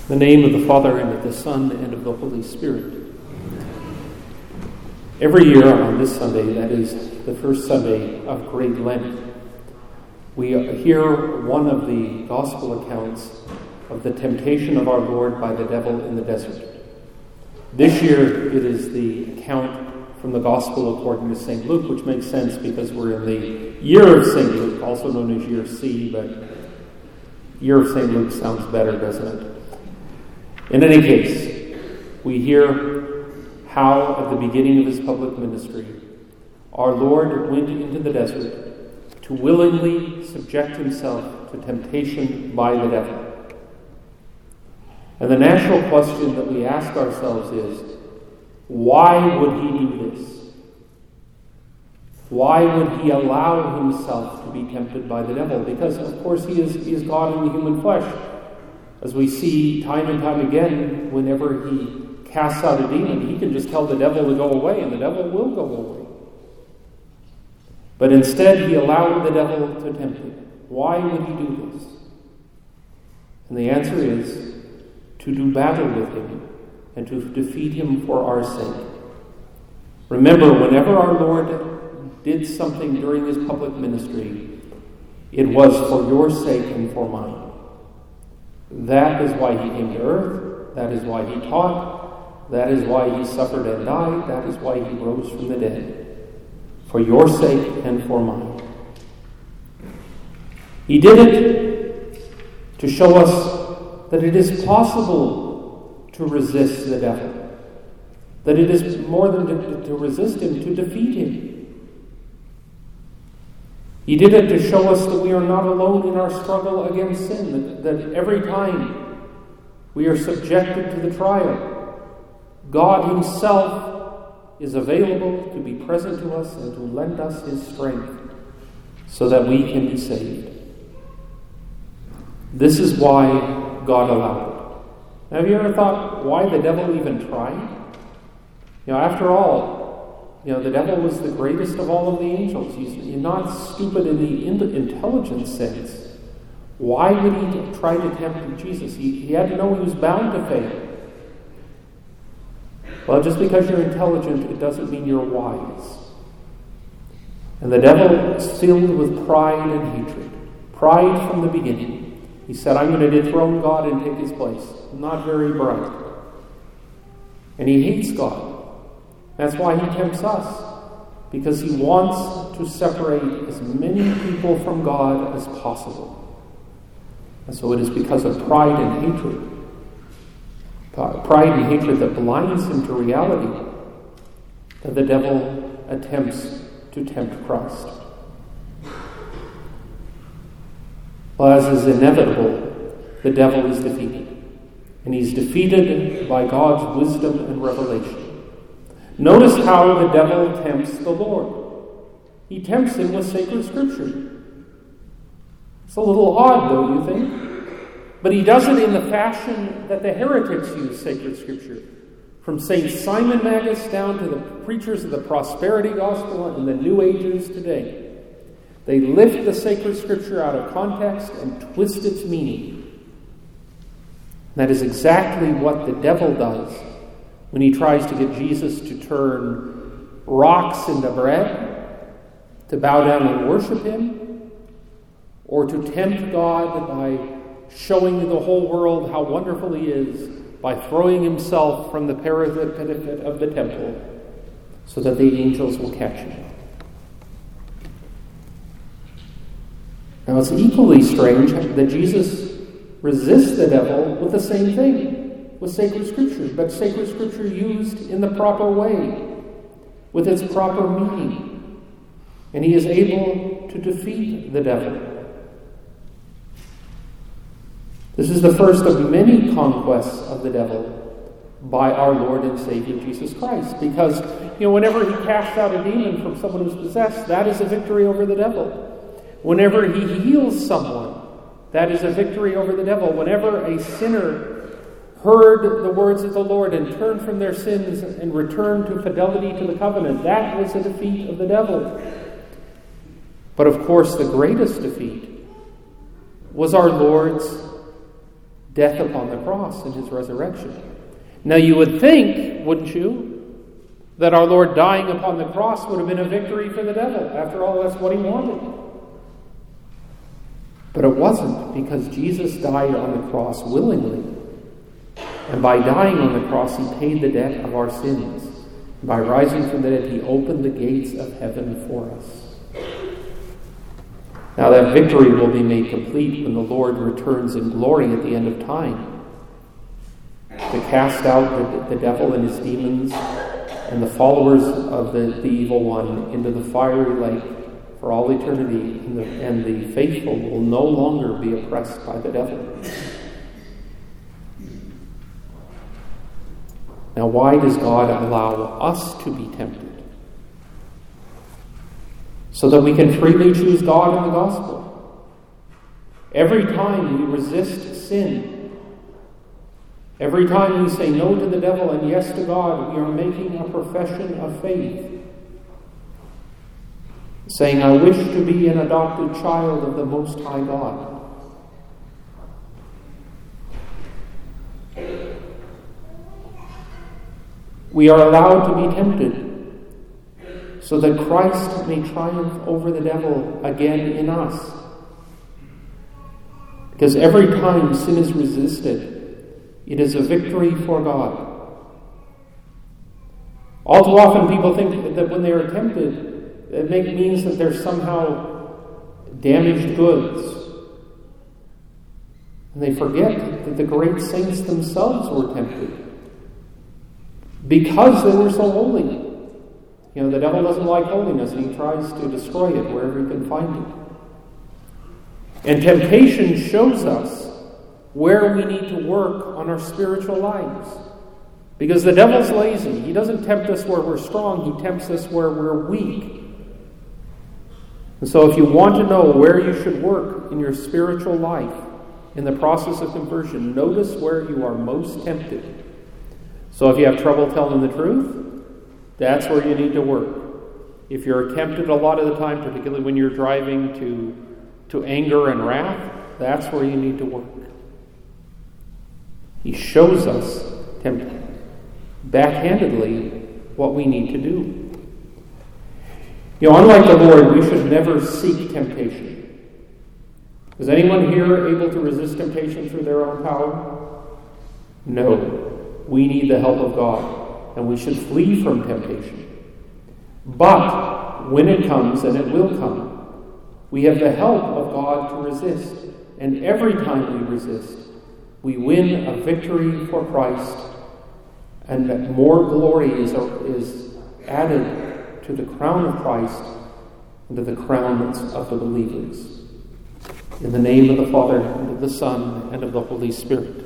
In the name of the Father, and of the Son, and of the Holy Spirit. Every year on this Sunday, that is the first Sunday of Great Lent, we hear one of the Gospel accounts of the temptation of our Lord by the devil in the desert. This year, it is the account from the Gospel according to St. Luke, which makes sense because we're in the year of St. Luke, also known as Year C, but Year of St. Luke sounds better, doesn't it? In any case, we hear how at the beginning of his public ministry, our Lord went into the desert to willingly subject himself to temptation by the devil. And the natural question that we ask ourselves is, why would he do this? Why would he allow himself to be tempted by the devil? Because, of course, he is God in the human flesh. As we see time and time again, whenever he casts out a demon, he can just tell the devil to go away, and the devil will go away. But instead, he allowed the devil to tempt him. Why would he do this? And the answer is to do battle with him and to defeat him for our sake. Remember, whenever our Lord did something during his public ministry, it was for your sake and for mine. That is why he came to earth. That is why he taught. That is why he suffered and died. That is why he rose from the dead. For your sake and for mine. He did it to show us that it is possible to resist the devil. That it is more than to resist him, to defeat him. He did it to show us that we are not alone in our struggle against sin, that every time we are subjected to the trial, God himself is available to be present to us and to lend us his strength so that we can be saved. This is why God allowed it. Have you ever thought why the devil even tried? After all, the devil was the greatest of all of the angels. He's not stupid in the intelligence sense. Why would he try to tempt Jesus? He had to know he was bound to fail. Well, just because you're intelligent, it doesn't mean you're wise. And the devil is filled with pride and hatred. Pride from the beginning. He said, I'm going to dethrone God and take his place. Not very bright. And he hates God. That's why he tempts us, because he wants to separate as many people from God as possible. And so it is because of pride and hatred that blinds him to reality, that the devil attempts to tempt Christ. Well, as is inevitable, the devil is defeated. And he's defeated by God's wisdom and revelation. Notice how the devil tempts the Lord. He tempts him with sacred scripture. It's a little odd, don't you think? But he does it in the fashion that the heretics use sacred scripture. From St. Simon Magus down to the preachers of the prosperity gospel and the New Agers today. They lift the sacred scripture out of context and twist its meaning. That is exactly what the devil does when he tries to get Jesus to turn rocks into bread, to bow down and worship him, or to tempt God by showing the whole world how wonderful he is by throwing himself from the parapet of the temple so that the angels will catch him. Now it's equally strange that Jesus resists the devil with the same thing. With sacred scripture, but sacred scripture used in the proper way, with its proper meaning. And he is able to defeat the devil. This is the first of many conquests of the devil by our Lord and Savior Jesus Christ. Because, whenever he casts out a demon from someone who's possessed, that is a victory over the devil. Whenever he heals someone, that is a victory over the devil. Whenever a sinner heard the words of the Lord and turned from their sins and returned to fidelity to the covenant, that was a defeat of the devil. But of course, the greatest defeat was our Lord's death upon the cross and his resurrection. Now you would think, wouldn't you, that our Lord dying upon the cross would have been a victory for the devil. After all, that's what he wanted. But it wasn't, because Jesus died on the cross willingly. And by dying on the cross, he paid the debt of our sins. And by rising from the dead, he opened the gates of heaven for us. Now that victory will be made complete when the Lord returns in glory at the end of time, to cast out the devil and his demons and the followers of the evil one into the fiery lake for all eternity, and the faithful will no longer be oppressed by the devil. Now, why does God allow us to be tempted? So that we can freely choose God in the gospel. Every time we resist sin, every time we say no to the devil and yes to God, we are making a profession of faith. Saying, I wish to be an adopted child of the Most High God. We are allowed to be tempted so that Christ may triumph over the devil again in us. Because every time sin is resisted, it is a victory for God. All too often people think that when they are tempted, it means that they're somehow damaged goods. And they forget that the great saints themselves were tempted because they were so holy. You know, the devil doesn't like holiness, and he tries to destroy it wherever he can find it. And temptation shows us where we need to work on our spiritual lives. Because the devil's lazy. He doesn't tempt us where we're strong. He tempts us where we're weak. And so if you want to know where you should work in your spiritual life in the process of conversion, notice where you are most tempted. So if you have trouble telling the truth, that's where you need to work. If you're tempted a lot of the time, particularly when you're driving to anger and wrath, that's where you need to work. He shows us backhandedly what we need to do. You know, unlike the Lord, we should never seek temptation. Is anyone here able to resist temptation through their own power? No. We need the help of God, and we should flee from temptation. But when it comes, and it will come, we have the help of God to resist. And every time we resist, we win a victory for Christ, and more glory is added to the crown of Christ and to the crowns of the believers. In the name of the Father, and of the Son, and of the Holy Spirit.